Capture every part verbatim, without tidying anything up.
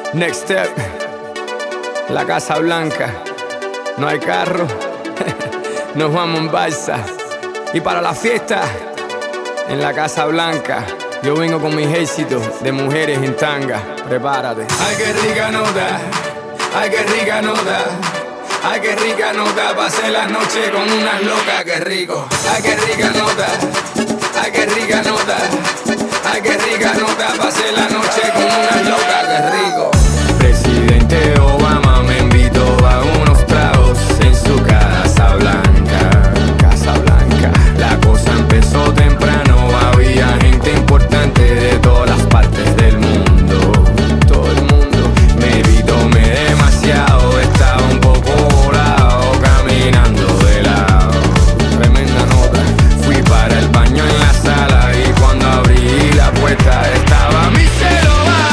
Next Step, la Casa Blanca. No hay carro, nos vamos en balsa. Y para la fiesta, en la Casa Blanca, yo vengo con mis éxitos de mujeres en tanga. Prepárate. Ay, qué rica nota, ay, qué rica nota, ay, qué rica nota. Pasé la noche con unas locas, qué rico. Ay, qué rica nota, ay, qué rica nota, ay, qué rica nota. Pasé la noche con unas locas, qué rico. Presidente Obama me invitó a unos tragos en su Casa Blanca. Casa Blanca. La cosa empezó temprano, había gente importante de todas las partes del mundo. Todo el mundo. Me vi, tomé demasiado, estaba un poco volado, caminando de lado. Tremenda nota. Fui para el baño en la sala y cuando abrí la puerta estaba mi celo.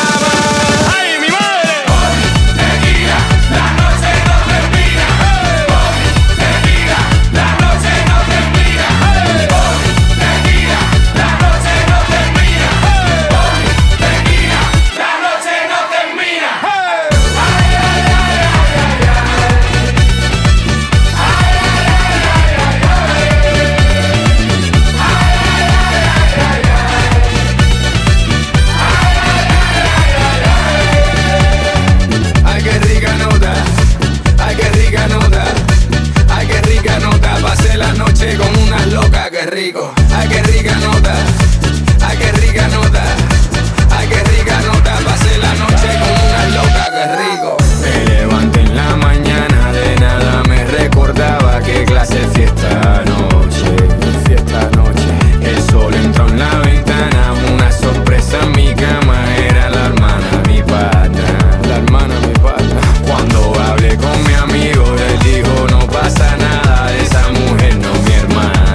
Rico. Ay, qué rica nota, ay, qué rica nota, ay, qué rica nota. Pasé la noche con una loca, qué rico. Me levanté en la mañana, de nada me recordaba qué clase de fiesta anoche, fiesta anoche. El sol entró en la ventana, una sorpresa en mi cama, era la hermana, mi pata, la hermana, mi pata. Cuando hablé con mi amigo, él dijo no pasa nada, esa mujer no mi hermana.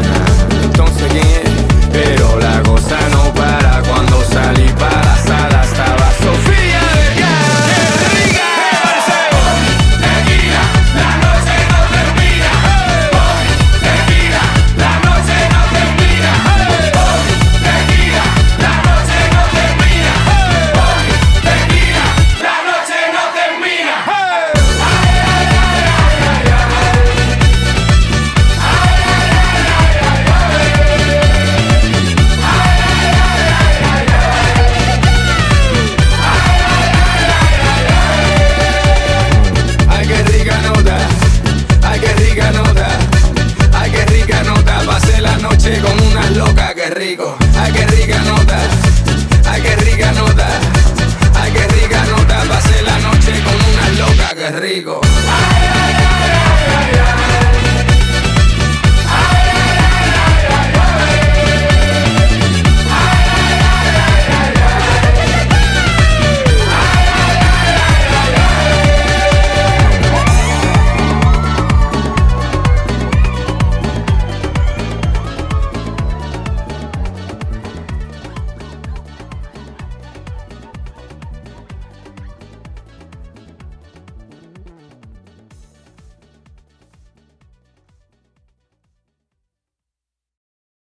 Pero la cosa no para, cuando salí para la sala estaba Sofía Vergara. ¡Qué rica! Pon tequila, la noche no termina. Pon tequila, la noche no termina. Pon tequila, la noche no termina. Pon tequila, la noche no termina. Ay, ay, ay, ay, ay, con unas locas, qué rico. Ay, qué rica nota, ay, qué rica nota, ay, qué rica nota. Pasé la noche con unas locas, qué rico.